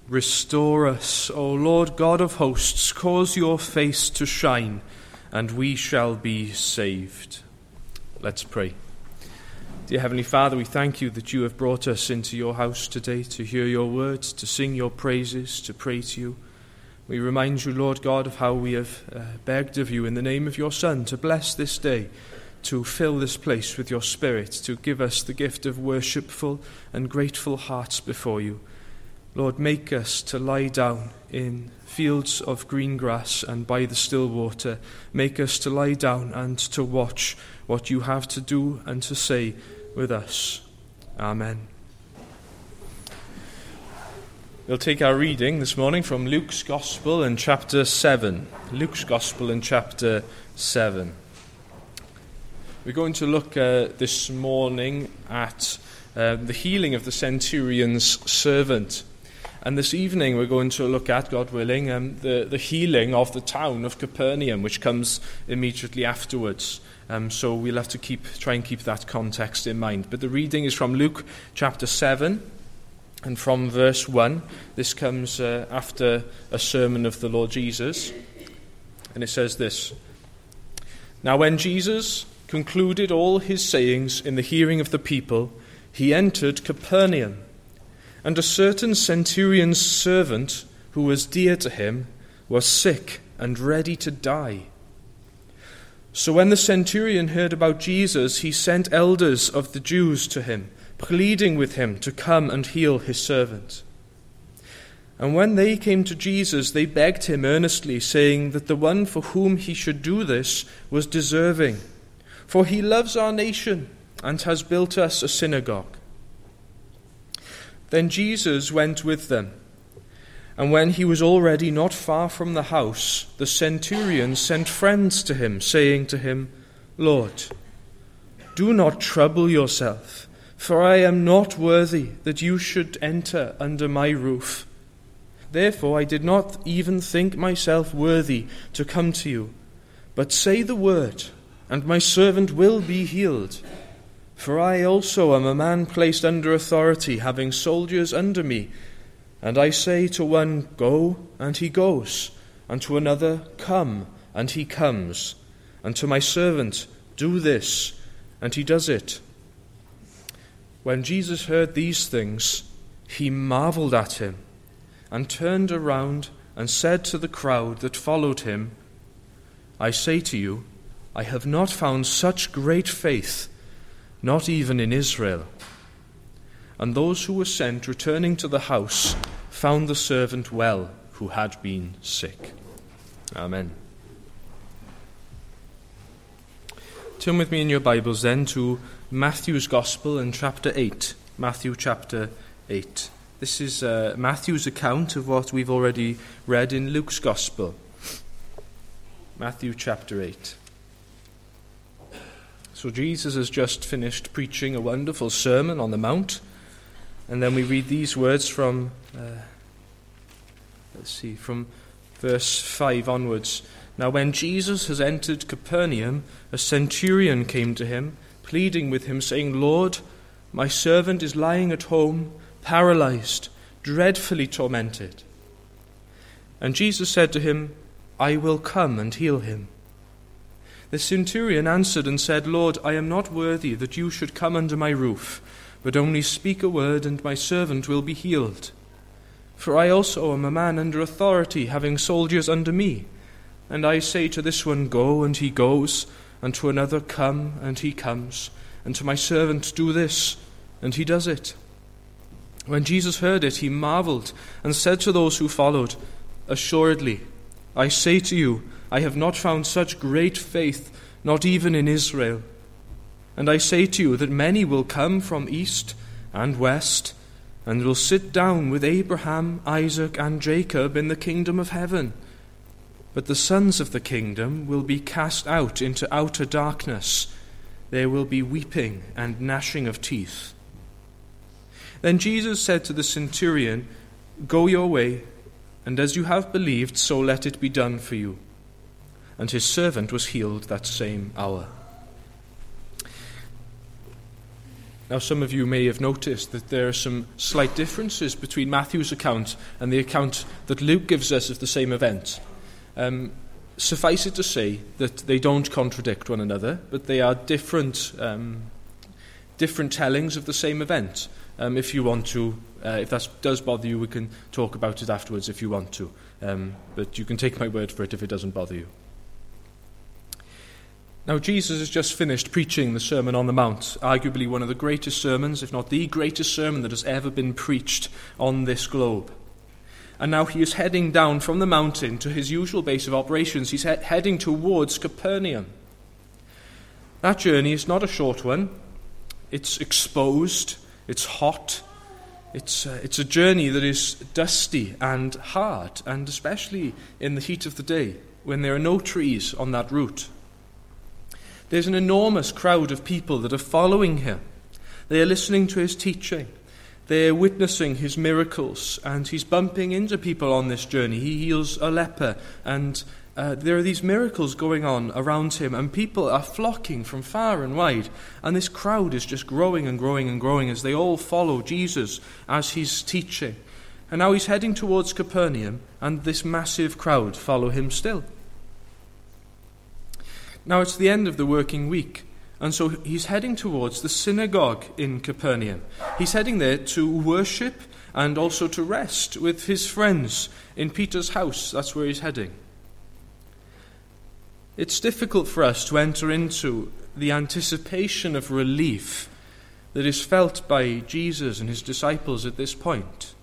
Restore us, O Lord God of hosts, cause your face to shine, and we shall be saved. Let's pray. Dear Heavenly Father, we thank you that you have brought us into your house today to hear your words, to sing your praises, to pray to you. We remind you, Lord God, of how we have begged of you in the name of your Son to bless this day, to fill this place with your Spirit, to give us the gift of worshipful and grateful hearts before you. Lord, make us to lie down in fields of green grass and by the still water. Make us to lie down and to watch what you have to do and to say with us. Amen. We'll take our reading this morning from Luke's Gospel in chapter 7. Luke's Gospel in chapter 7. We're going to look this morning at the healing of the centurion's servant. And this evening we're going to look at, God willing, the healing of the town of Capernaum, which comes immediately afterwards. So we'll have to try and keep that context in mind. But the reading is from Luke chapter 7. And from verse 1, this comes after a sermon of the Lord Jesus. And it says this: Now when Jesus concluded all his sayings in the hearing of the people, he entered Capernaum. And a certain centurion's servant, who was dear to him, was sick and ready to die. So when the centurion heard about Jesus, he sent elders of the Jews to him, pleading with him to come and heal his servant. And when they came to Jesus, they begged him earnestly, saying that the one for whom he should do this was deserving, for he loves our nation and has built us a synagogue. Then Jesus went with them, and when he was already not far from the house, the centurion sent friends to him, saying to him, Lord, do not trouble yourself, for I am not worthy that you should enter under my roof. Therefore I did not even think myself worthy to come to you, but say the word, and my servant will be healed. For I also am a man placed under authority, having soldiers under me. And I say to one, Go, and he goes, and to another, Come, and he comes, and to my servant, Do this, and he does it. When Jesus heard these things, he marveled at him, and turned around and said to the crowd that followed him, I say to you, I have not found such great faith, not even in Israel. And those who were sent, returning to the house, found the servant well, who had been sick. Amen. Turn with me in your Bibles then to Matthew's Gospel in chapter 8. Matthew chapter 8. This is Matthew's account of what we've already read in Luke's Gospel. Matthew chapter 8. So Jesus has just finished preaching a wonderful sermon on the Mount. And then we read these words from verse 5 onwards. Now when Jesus has entered Capernaum, a centurion came to him, pleading with him, saying, Lord, my servant is lying at home, paralyzed, dreadfully tormented. And Jesus said to him, I will come and heal him. The centurion answered and said, Lord, I am not worthy that you should come under my roof, but only speak a word, and my servant will be healed. For I also am a man under authority, having soldiers under me. And I say to this one, Go, and he goes, and to another, Come, and he comes, and to my servant, Do this, and he does it. When Jesus heard it, he marveled, and said to those who followed, Assuredly, I say to you, I have not found such great faith, not even in Israel. And I say to you that many will come from east and west, and will sit down with Abraham, Isaac, and Jacob in the kingdom of heaven. But the sons of the kingdom will be cast out into outer darkness. There will be weeping and gnashing of teeth. Then Jesus said to the centurion, Go your way, and as you have believed, so let it be done for you. And his servant was healed that same hour. Now, some of you may have noticed that there are some slight differences between Matthew's account and the account that Luke gives us of the same event. Suffice it to say that they don't contradict one another, but they are different tellings of the same event. If you want to, if that does bother you, we can talk about it afterwards if you want to. But you can take my word for it if it doesn't bother you. Now, Jesus has just finished preaching the Sermon on the Mount, arguably one of the greatest sermons, if not the greatest sermon that has ever been preached on this globe. And now he is heading down from the mountain to his usual base of operations. He's heading towards Capernaum. That journey is not a short one. It's exposed, it's hot, it's a journey that is dusty and hard, and especially in the heat of the day, when there are no trees on that route. There's an enormous crowd of people that are following him. They are listening to his teaching. They are witnessing his miracles, and he's bumping into people on this journey. He heals a leper, and there are these miracles going on around him, and people are flocking from far and wide. And this crowd is just growing and growing and growing as they all follow Jesus as he's teaching. And now he's heading towards Capernaum, and this massive crowd follow him still. Now it's the end of the working week, and so he's heading towards the synagogue in Capernaum. He's heading there to worship and also to rest with his friends in Peter's house. That's where he's heading. It's difficult for us to enter into the anticipation of relief that is felt by Jesus and his disciples at this point.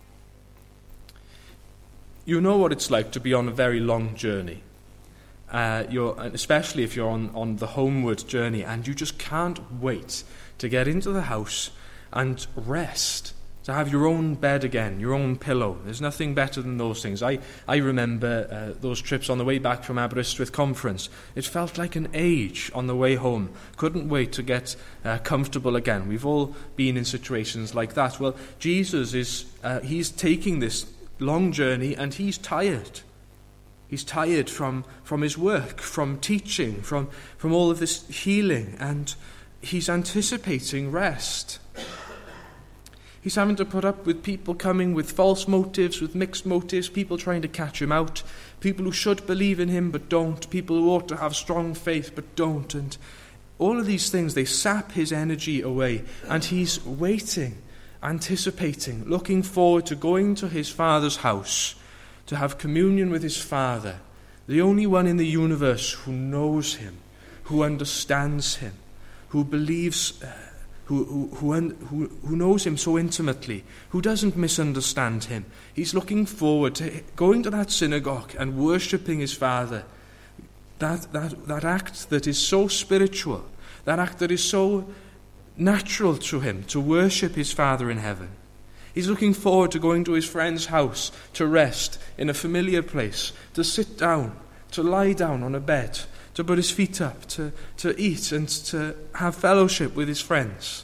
You know what it's like to be on a very long journey. Especially if you're on the homeward journey, and you just can't wait to get into the house and rest, to have your own bed again, your own pillow. There's nothing better than those things. I remember those trips on the way back from Aberystwyth Conference. It felt like an age on the way home. Couldn't wait to get comfortable again. We've all been in situations like that. Well, Jesus he's taking this long journey, and he's tired. He's tired from his work, from teaching, from all of this healing, and he's anticipating rest. He's having to put up with people coming with false motives, with mixed motives, people trying to catch him out, people who should believe in him but don't, people who ought to have strong faith but don't, and all of these things, they sap his energy away, and he's waiting, anticipating, looking forward to going to his Father's house, to have communion with his Father, the only one in the universe who knows him, who understands him, who believes, who knows him so intimately, who doesn't misunderstand him. He's looking forward to going to that synagogue and worshipping his Father. That act that is so spiritual, that act that is so natural to him, to worship his Father in heaven. He's looking forward to going to his friend's house to rest in a familiar place, to sit down, to lie down on a bed, to put his feet up, to eat and to have fellowship with his friends.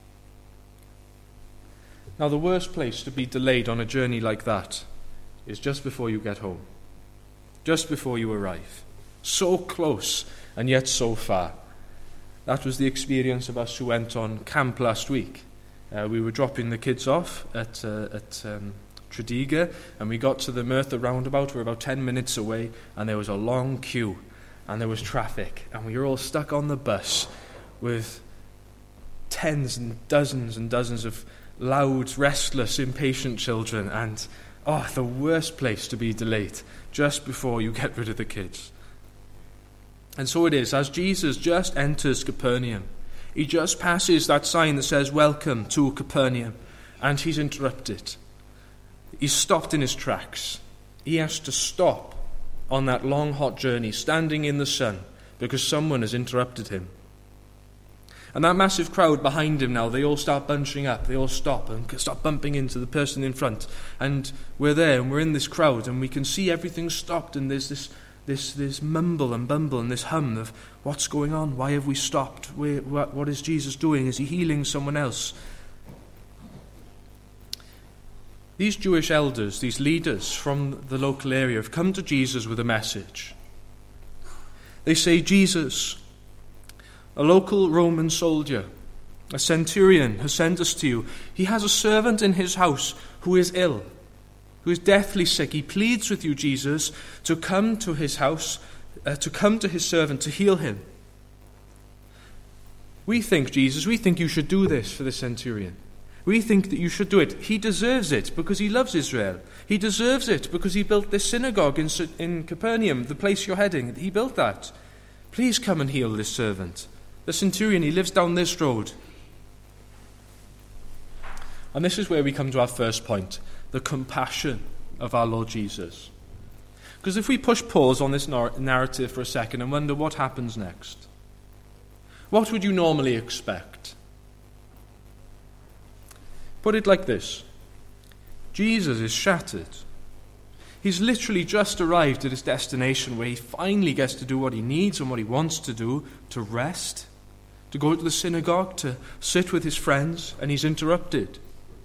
Now, the worst place to be delayed on a journey like that is just before you get home, just before you arrive. So close and yet so far. That was the experience of us who went on camp last week. We were dropping the kids off at Tredegar, and we got to the Merthyr roundabout. We're about 10 minutes away, and there was a long queue, and there was traffic, and we were all stuck on the bus with tens and dozens of loud, restless, impatient children, and the worst place to be delayed, just before you get rid of the kids. And so it is, as Jesus just enters Capernaum, he just passes that sign that says, "Welcome to Capernaum," and he's interrupted. He's stopped in his tracks. He has to stop on that long, hot journey, standing in the sun, because someone has interrupted him. And that massive crowd behind him now, they all start bunching up. They all stop and start bumping into the person in front. And we're there, and we're in this crowd, and we can see everything stopped, and there's this mumble and bumble and this hum of what's going on? Why have we stopped? What is Jesus doing? Is he healing someone else? These Jewish elders, these leaders from the local area, have come to Jesus with a message. They say, "Jesus, a local Roman soldier, A centurion has sent us to you. He has a servant in his house who is ill, who is deathly sick. He pleads with you, Jesus, to come to his house, to come to his servant to heal him. We think, Jesus, we think you should do this for the centurion. We think that you should do it. He deserves it because he loves Israel. He deserves it because he built this synagogue in Capernaum, the place you're heading. He built that. Please come and heal this servant. The centurion, he lives down this road. And this is where we come to our first point, the compassion of our Lord Jesus. Because if we push pause on this narrative for a second and wonder what happens next, what would you normally expect? Put it like this. Jesus is shattered. He's literally just arrived at his destination where he finally gets to do what he needs and what he wants to do, to rest, to go to the synagogue, to sit with his friends, and he's interrupted.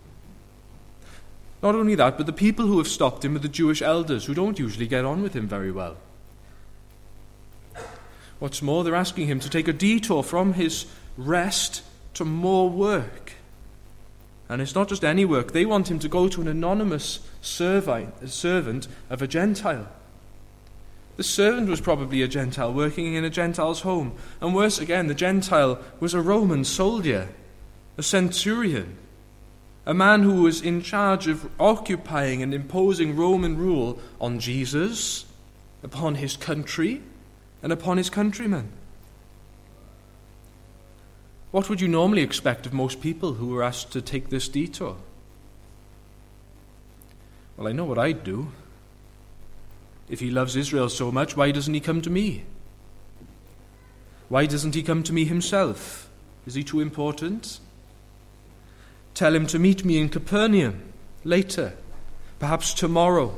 Not only that, but the people who have stopped him are the Jewish elders who don't usually get on with him very well. What's more, they're asking him to take a detour from his rest to more work. And it's not just any work. They want him to go to an anonymous servant of a Gentile. The servant was probably a Gentile working in a Gentile's home. And worse again, the Gentile was a Roman soldier, a centurion, a man who was in charge of occupying and imposing Roman rule on Jesus, upon his country, and upon his countrymen. What would you normally expect of most people who were asked to take this detour? Well, I know what I'd do. If he loves Israel so much, why doesn't he come to me? Why doesn't he come to me himself? Is he too important? Tell him to meet me in Capernaum later, perhaps tomorrow.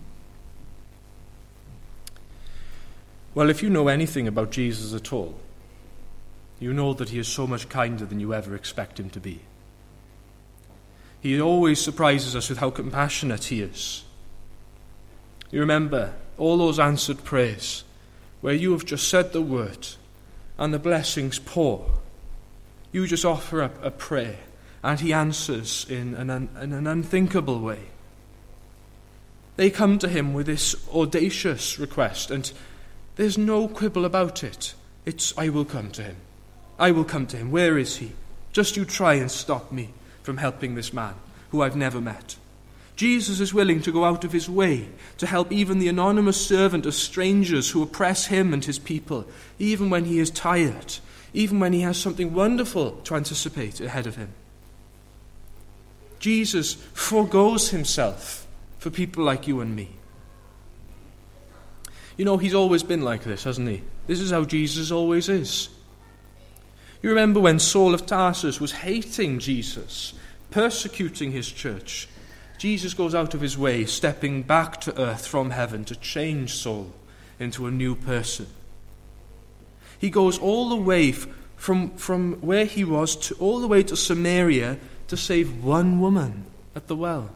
Well, if you know anything about Jesus at all, you know that he is so much kinder than you ever expect him to be. He always surprises us with how compassionate he is. You remember all those answered prayers where you have just said the word and the blessings pour. You just offer up a prayer and he answers in an unthinkable way. They come to him with this audacious request, and there's no quibble about it. It's, I will come to him. I will come to him. Where is he? Just you try and stop me from helping this man who I've never met. Jesus is willing to go out of his way to help even the anonymous servant of strangers who oppress him and his people, even when he is tired, even when he has something wonderful to anticipate ahead of him. Jesus forgoes himself for people like you and me. You know, he's always been like this, hasn't he? This is how Jesus always is. You remember when Saul of Tarsus was hating Jesus, persecuting his church. Jesus goes out of his way, stepping back to earth from heaven to change Saul into a new person. He goes all the way from where he was all the way to Samaria to save one woman at the well.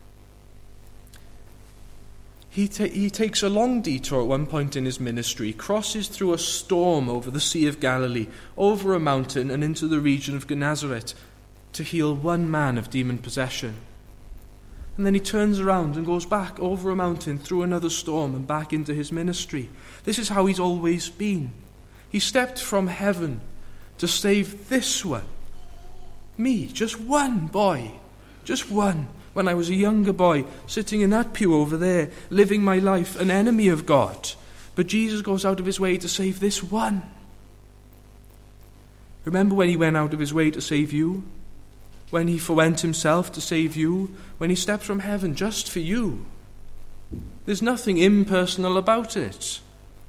He takes a long detour at one point in his ministry, crosses through a storm over the Sea of Galilee, over a mountain and into the region of Gennesaret to heal one man of demon possession. And then he turns around and goes back over a mountain, through another storm, and back into his ministry. This is how he's always been. He stepped from heaven to save this one. Me, just one boy, just one. When I was a younger boy, sitting in that pew over there, living my life, an enemy of God. But Jesus goes out of his way to save this one. Remember when he went out of his way to save you? When he forwent himself to save you? When he stepped from heaven just for you? There's nothing impersonal about it.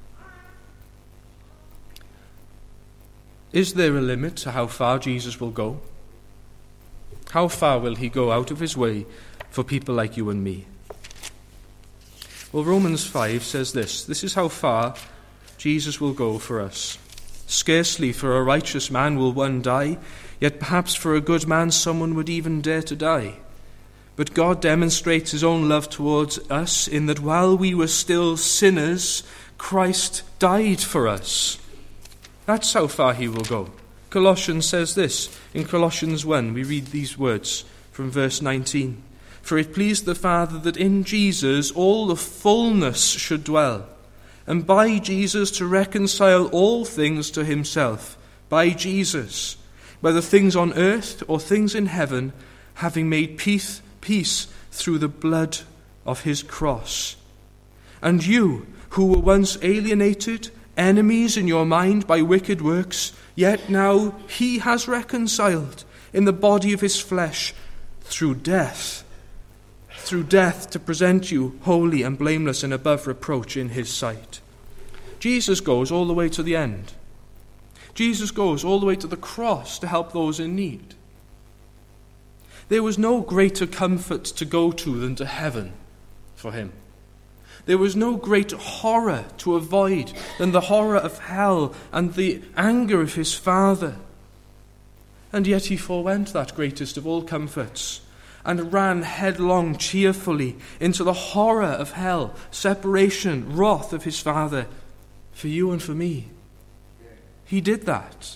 Is there a limit to how far Jesus will go? How far will he go out of his way for people like you and me? Well, Romans 5 says this. This is how far Jesus will go for us. Scarcely for a righteous man will one die, yet perhaps for a good man someone would even dare to die. But God demonstrates his own love towards us in that while we were still sinners, Christ died for us. That's how far he will go. Colossians says this. In Colossians 1, we read these words from verse 19. For it pleased the Father that in Jesus all the fullness should dwell, and by Jesus to reconcile all things to himself, by Jesus, whether things on earth or things in heaven, having made peace through the blood of his cross. And you, who were once alienated, enemies in your mind by wicked works, yet now he has reconciled in the body of his flesh through death to present you holy and blameless and above reproach in his sight. Jesus goes all the way to the end. Jesus goes all the way to the cross to help those in need. There was no greater comfort to go to than to heaven for him. There was no greater horror to avoid than the horror of hell and the anger of his Father. And yet he forewent that greatest of all comforts and ran headlong cheerfully into the horror of hell, separation, wrath of his Father, for you and for me. He did that.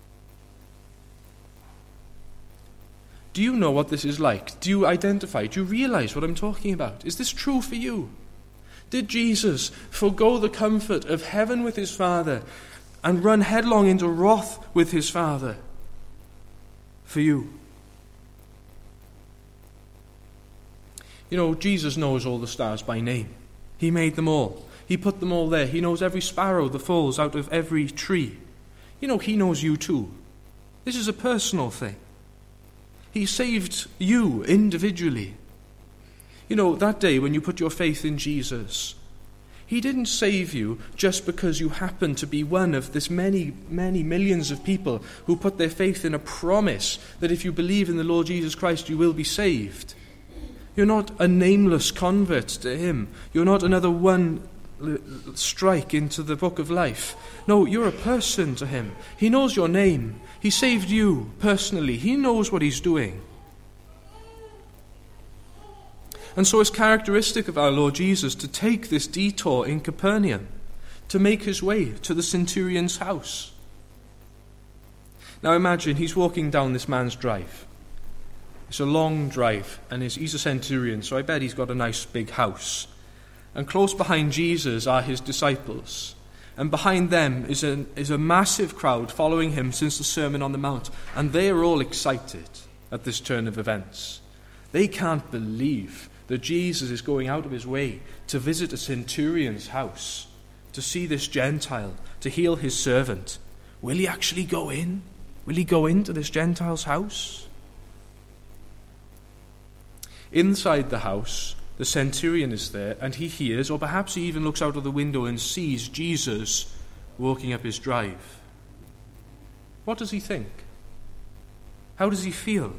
Do you know what this is like? Do you identify? Do you realize what I'm talking about? Is this true for you? Did Jesus forego the comfort of heaven with his Father and run headlong into wrath with his Father for you? You know, Jesus knows all the stars by name. He made them all. He put them all there. He knows every sparrow that falls out of every tree. You know, he knows you too. This is a personal thing. He saved you individually. You know, that day when you put your faith in Jesus, he didn't save you just because you happen to be one of this many, many millions of people who put their faith in a promise that if you believe in the Lord Jesus Christ, you will be saved. You're not a nameless convert to him. You're not another one strike into the book of life. No, you're a person to him. He knows your name. He saved you personally. He knows what he's doing. And so it's characteristic of our Lord Jesus to take this detour in Capernaum, to make his way to the centurion's house. Now imagine he's walking down this man's drive. It's a long drive, and he's a centurion, so I bet he's got a nice big house. And close behind Jesus are his disciples. And behind them is a massive crowd following him since the Sermon on the Mount. And they are all excited at this turn of events. They can't believe that Jesus is going out of his way to visit a centurion's house, to see this Gentile, to heal his servant. Will he actually go in? Will he go into this Gentile's house? Inside the house, the centurion is there, and he hears, or perhaps he even looks out of the window and sees Jesus walking up his drive. What does he think? How does he feel?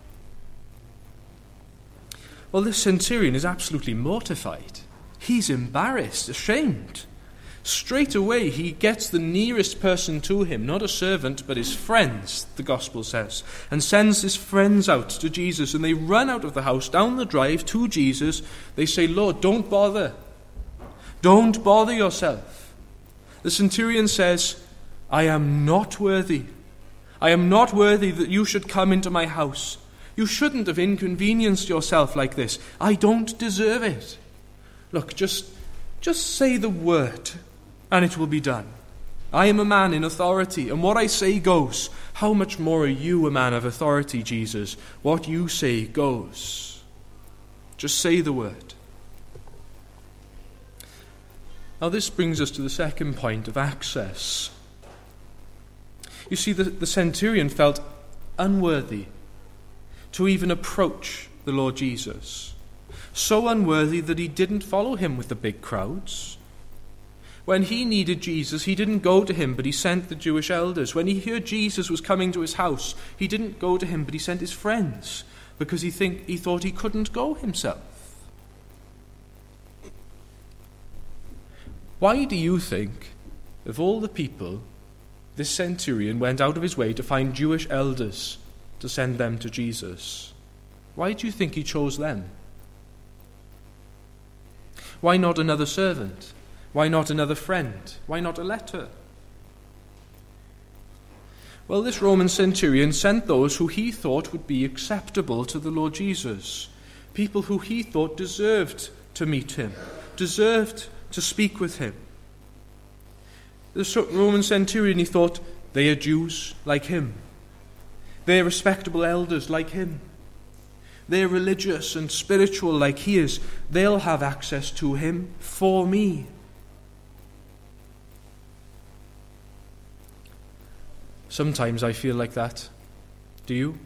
Well, this centurion is absolutely mortified. He's embarrassed, ashamed. Straight away, he gets the nearest person to him, not a servant, but his friends, the gospel says, and sends his friends out to Jesus, and they run out of the house, down the drive to Jesus. They say, Lord, don't bother. Don't bother yourself. The centurion says, I am not worthy. I am not worthy that you should come into my house. You shouldn't have inconvenienced yourself like this. I don't deserve it. Look, just say the word, and it will be done. I am a man in authority, and what I say goes. How much more are you a man of authority, Jesus? What you say goes. Just say the word. Now this brings us to the second point of access. You see, the centurion felt unworthy to even approach the Lord Jesus. So unworthy that he didn't follow him with the big crowds. When he needed Jesus, he didn't go to him, but he sent the Jewish elders. When he heard Jesus was coming to his house, he didn't go to him, but he sent his friends, because he thought he couldn't go himself. Why do you think, of all the people, this centurion went out of his way to find Jewish elders to send them to Jesus? Why do you think he chose them? Why not another servant? Why not another friend? Why not a letter? Well, this Roman centurion sent those who he thought would be acceptable to the Lord Jesus, people who he thought deserved to meet him, deserved to speak with him. The Roman centurion, he thought, they are Jews like him. They are respectable elders like him. They are religious and spiritual like he is. They'll have access to him for me. Sometimes I feel like that. Do you?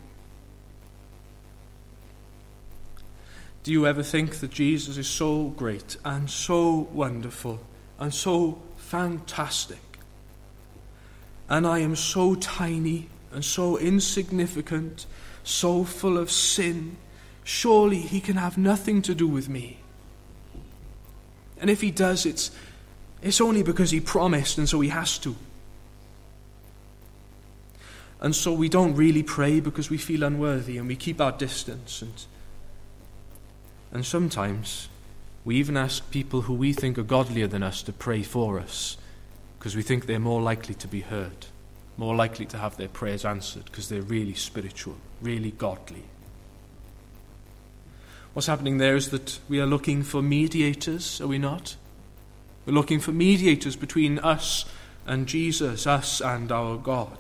Do you ever think that Jesus is so great and so wonderful and so fantastic, and I am so tiny and so insignificant, so full of sin, surely he can have nothing to do with me? And if he does, it's only because he promised, and so he has to. And so we don't really pray because we feel unworthy, and we keep our distance. And sometimes we even ask people who we think are godlier than us to pray for us because we think they're more likely to be heard, more likely to have their prayers answered because they're really spiritual, really godly. What's happening there is that we are looking for mediators, are we not? We're looking for mediators between us and Jesus, us and our God.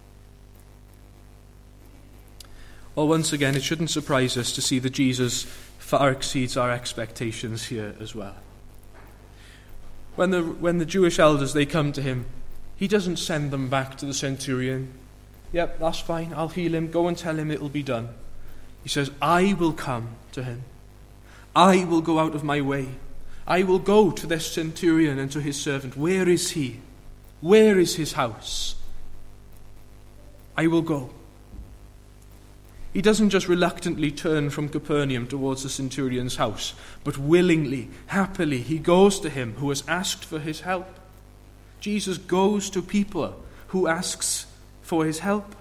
Well, once again, it shouldn't surprise us to see that Jesus far exceeds our expectations here as well. When the Jewish elders, they come to him, he doesn't send them back to the centurion. Yep, that's fine, I'll heal him, go and tell him it'll be done. He says, I will come to him. I will go out of my way. I will go to this centurion and to his servant. Where is he? Where is his house? I will go. He doesn't just reluctantly turn from Capernaum towards the centurion's house, but willingly, happily, he goes to him who has asked for his help. Jesus goes to people who asks for his help.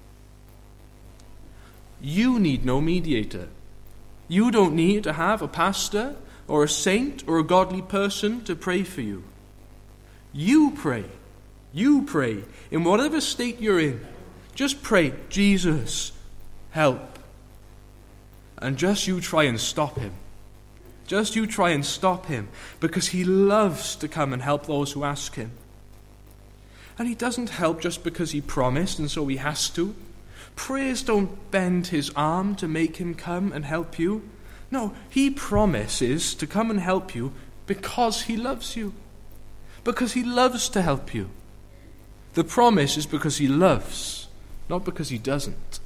You need no mediator. You don't need to have a pastor or a saint or a godly person to pray for you. You pray. You pray. In whatever state you're in, just pray, Jesus, help. And just you try and stop him. Just you try and stop him, because he loves to come and help those who ask him. And he doesn't help just because he promised and so he has to. Prayers don't bend his arm to make him come and help you. No, he promises to come and help you because he loves you. Because he loves to help you. The promise is because he loves, not because he doesn't.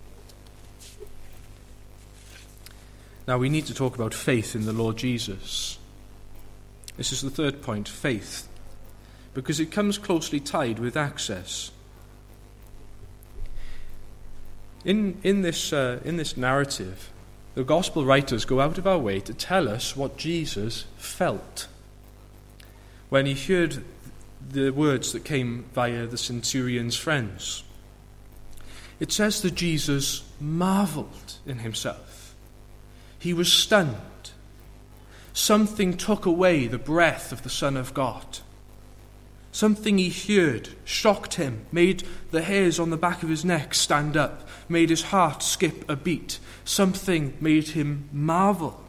Now we need to talk about faith in the Lord Jesus. This is the third point, faith, because it comes closely tied with access. In this narrative, the gospel writers go out of our way to tell us what Jesus felt when he heard the words that came via the centurion's friends. It says that Jesus marveled in himself. He was stunned. Something took away the breath of the Son of God. Something he heard shocked him, made the hairs on the back of his neck stand up, made his heart skip a beat. Something made him marvel.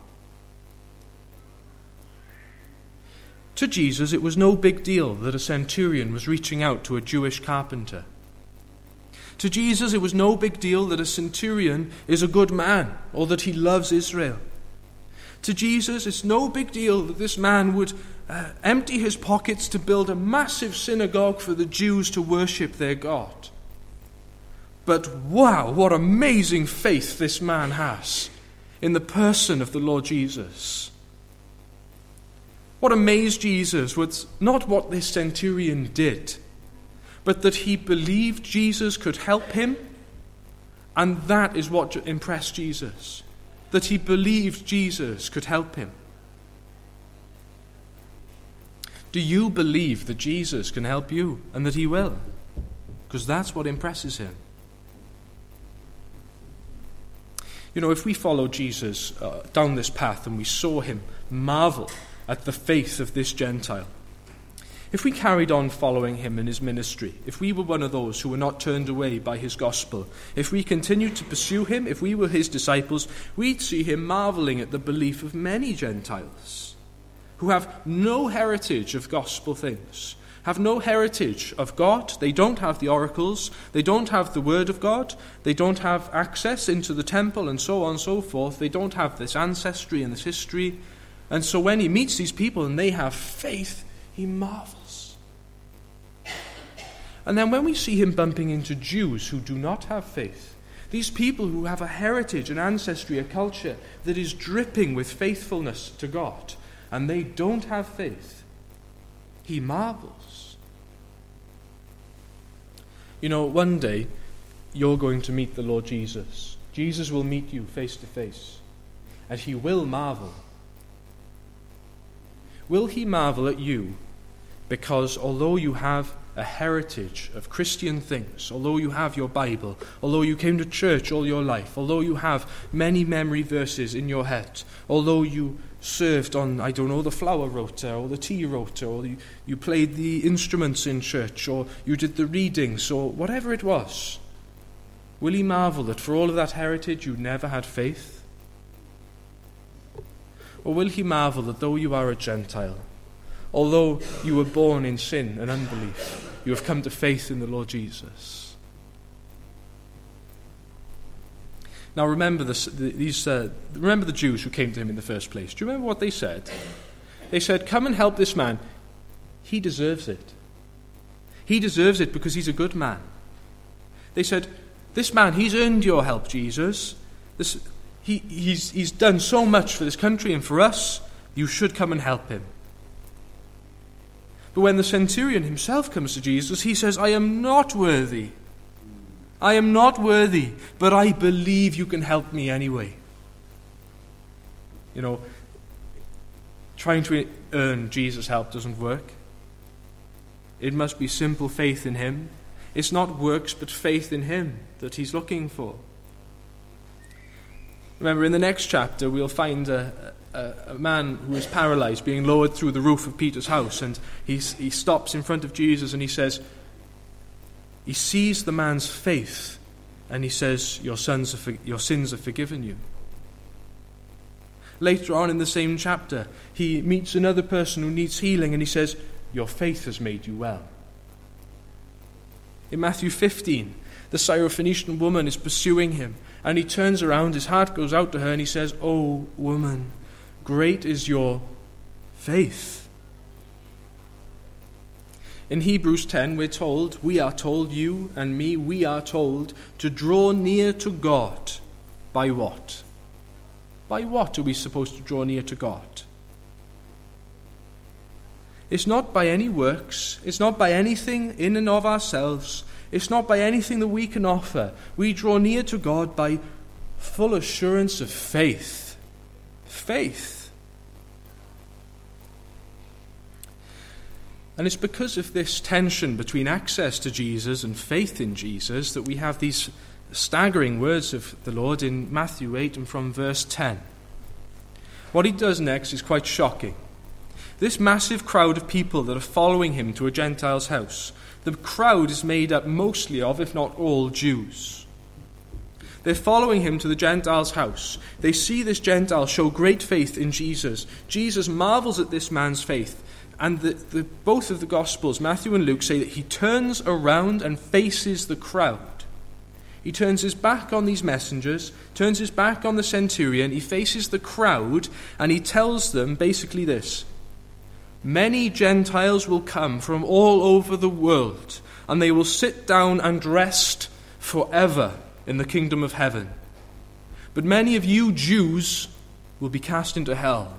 To Jesus, it was no big deal that a centurion was reaching out to a Jewish carpenter. To Jesus, it was no big deal that a centurion is a good man or that he loves Israel. To Jesus, it's no big deal that this man would empty his pockets to build a massive synagogue for the Jews to worship their God. But wow, what amazing faith this man has in the person of the Lord Jesus. What amazed Jesus was not what this centurion did, but that he believed Jesus could help him, and that is what impressed Jesus. That he believed Jesus could help him. Do you believe that Jesus can help you and that he will? Because that's what impresses him. You know, if we follow Jesus down this path and we saw him marvel at the faith of this Gentile, If we carried on following him in his ministry, if we were one of those who were not turned away by his gospel, if we continued to pursue him, if we were his disciples, we'd see him marveling at the belief of many Gentiles who have no heritage of gospel things, have no heritage of God. They don't have the oracles, they don't have the word of God, they don't have access into the temple and so on and so forth. They don't have this ancestry and this history. And so when he meets these people and they have faith, he marvels. And then when we see him bumping into Jews who do not have faith, these people who have a heritage, an ancestry, a culture that is dripping with faithfulness to God, and they don't have faith, he marvels. You know, one day you're going to meet the Lord Jesus. Jesus will meet you face to face, and he will marvel. Will he marvel at you because although you have a heritage of Christian things, although you have your Bible, although you came to church all your life, although you have many memory verses in your head, although you served on, I don't know, the flower rota or the tea rota, or you played the instruments in church, or you did the readings, or whatever it was, will he marvel that for all of that heritage you never had faith? Or will he marvel that though you are a Gentile, although you were born in sin and unbelief, you have come to faith in the Lord Jesus? Now remember remember the Jews who came to him in the first place. Do you remember what they said? They said, "Come and help this man. He deserves it. He deserves it because he's a good man." They said, "This man, he's earned your help, Jesus. He's done so much for this country and for us. You should come and help him." But when the centurion himself comes to Jesus, he says, "I am not worthy. I am not worthy, but I believe you can help me anyway." You know, trying to earn Jesus' help doesn't work. It must be simple faith in him. It's not works, but faith in him that he's looking for. Remember, in the next chapter, we'll find a man who is paralyzed being lowered through the roof of Peter's house, and he stops in front of Jesus and he says, he sees the man's faith, and he says, your sins are forgiven you. Later on in the same chapter, he meets another person who needs healing, and he says, your faith has made you well. In Matthew 15, the Syrophoenician woman is pursuing him, and he turns around, his heart goes out to her, and he says, "Oh, woman, great is your faith." In Hebrews 10, we are told, you and me, we are told to draw near to God. By what? By what are we supposed to draw near to God? It's not by any works. It's not by anything in and of ourselves. It's not by anything that we can offer. We draw near to God by full assurance of faith. Faith. And it's because of this tension between access to Jesus and faith in Jesus that we have these staggering words of the Lord in Matthew 8 and from verse 10. What he does next is quite shocking. This massive crowd of people that are following him to a Gentile's house, the crowd is made up mostly of, if not all, Jews. They're following him to the Gentile's house. They see this Gentile show great faith in Jesus. Jesus marvels at this man's faith. And both of the Gospels, Matthew and Luke, say that he turns around and faces the crowd. He turns his back on these messengers, turns his back on the centurion, he faces the crowd, and he tells them basically this: many Gentiles will come from all over the world, and they will sit down and rest forever in the kingdom of heaven. But many of you Jews will be cast into hell.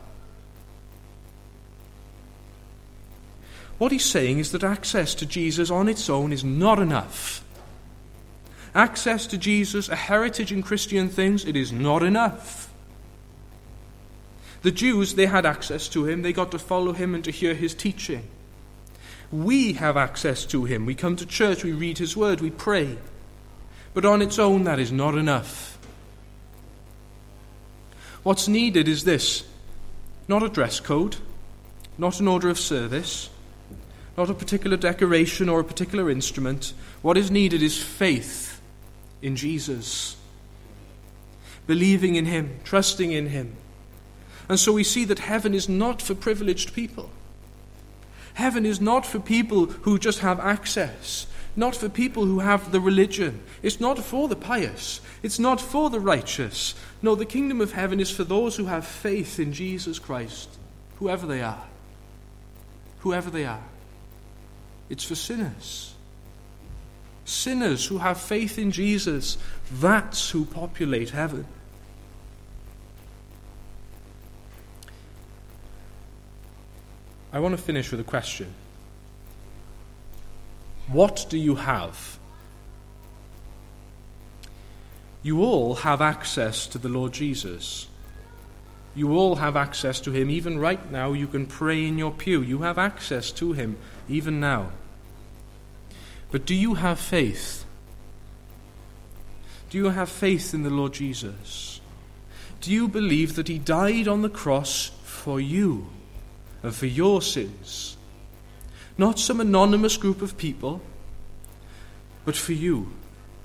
What he's saying is that access to Jesus on its own is not enough. Access to Jesus, a heritage in Christian things, it is not enough. The Jews, they had access to him. They got to follow him and to hear his teaching. We have access to him. We come to church, we read his word, we pray. But on its own, that is not enough. What's needed is this: not a dress code, not an order of service, not a particular decoration or a particular instrument. What is needed is faith in Jesus, believing in him, trusting in him. And so we see that heaven is not for privileged people. Heaven is not for people who just have access, not for people who have the religion. It's not for the pious. It's not for the righteous. No, the kingdom of heaven is for those who have faith in Jesus Christ, whoever they are. Whoever they are. It's for sinners. Sinners who have faith in Jesus, that's who populate heaven. I want to finish with a question. What do you have? You all have access to the Lord Jesus. You all have access to him. Even right now, you can pray in your pew. You have access to him, even now. But do you have faith? Do you have faith in the Lord Jesus? Do you believe that he died on the cross for you and for your sins? Not some anonymous group of people, but for you.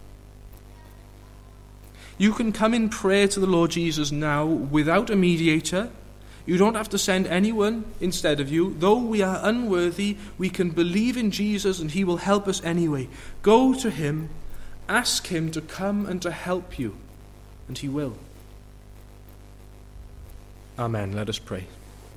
You can come in prayer to the Lord Jesus now without a mediator. You don't have to send anyone instead of you. Though we are unworthy, we can believe in Jesus and he will help us anyway. Go to him, ask him to come and to help you, and he will. Amen. Let us pray.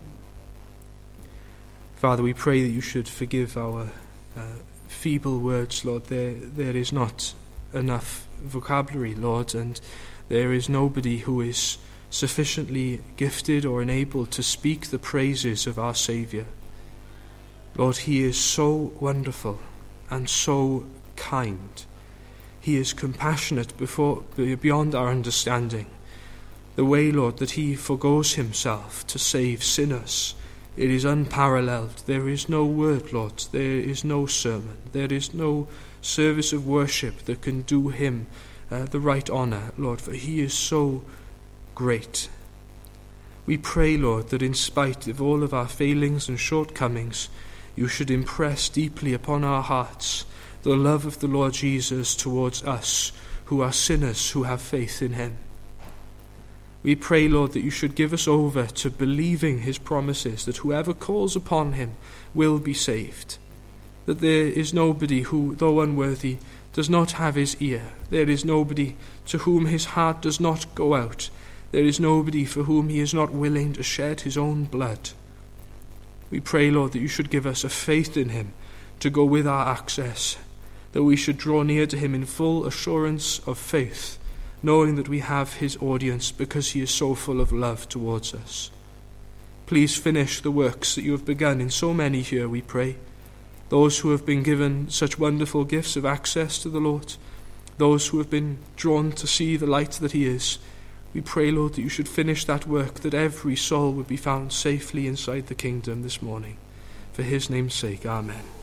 Father, we pray that you should forgive our feeble words, Lord. There is not enough vocabulary, Lord, and there is nobody who is sufficiently gifted or enabled to speak the praises of our Saviour. Lord, he is so wonderful and so kind. He is compassionate beyond our understanding. The way, Lord, that he forgoes himself to save sinners, it is unparalleled. There is no word, Lord. There is no sermon. There is no service of worship that can do him the right honour, Lord, for he is so great. We pray, Lord, that in spite of all of our failings and shortcomings, you should impress deeply upon our hearts the love of the Lord Jesus towards us who are sinners who have faith in him. We pray, Lord, that you should give us over to believing his promises, that whoever calls upon him will be saved, that there is nobody who, though unworthy, does not have his ear. There is nobody to whom his heart does not go out. There is nobody for whom he is not willing to shed his own blood. We pray, Lord, that you should give us a faith in him to go with our access, that we should draw near to him in full assurance of faith, knowing that we have his audience because he is so full of love towards us. Please finish the works that you have begun in so many here, we pray. Those who have been given such wonderful gifts of access to the Lord, those who have been drawn to see the light that he is, we pray, Lord, that you should finish that work, that every soul would be found safely inside the kingdom this morning. For his name's sake, amen.